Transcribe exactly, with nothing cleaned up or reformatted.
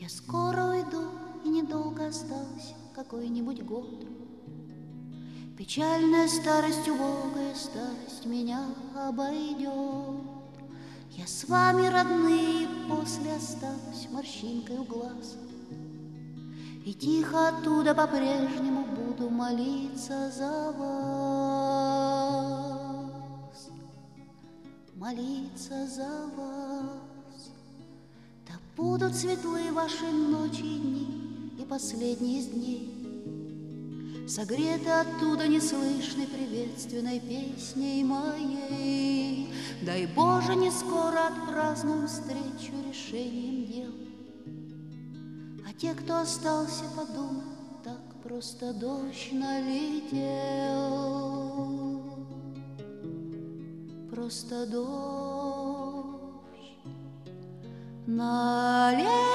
скоро уйду, и недолго осталось, какой-нибудь год. Печальная старость, убогая старость меня обойдет. Я с вами, родные, после останусь морщинкой у глаз. И тихо оттуда по-прежнему буду молиться за вас, молиться за вас. Да будут светлы ваши ночи и дни, и последние из дней согреты оттуда неслышной приветственной песней моей. Дай Боже, не скоро отпразднуем встречу решением дел. А те, кто остался, подумай, так просто дождь налетел, просто дождь налетел.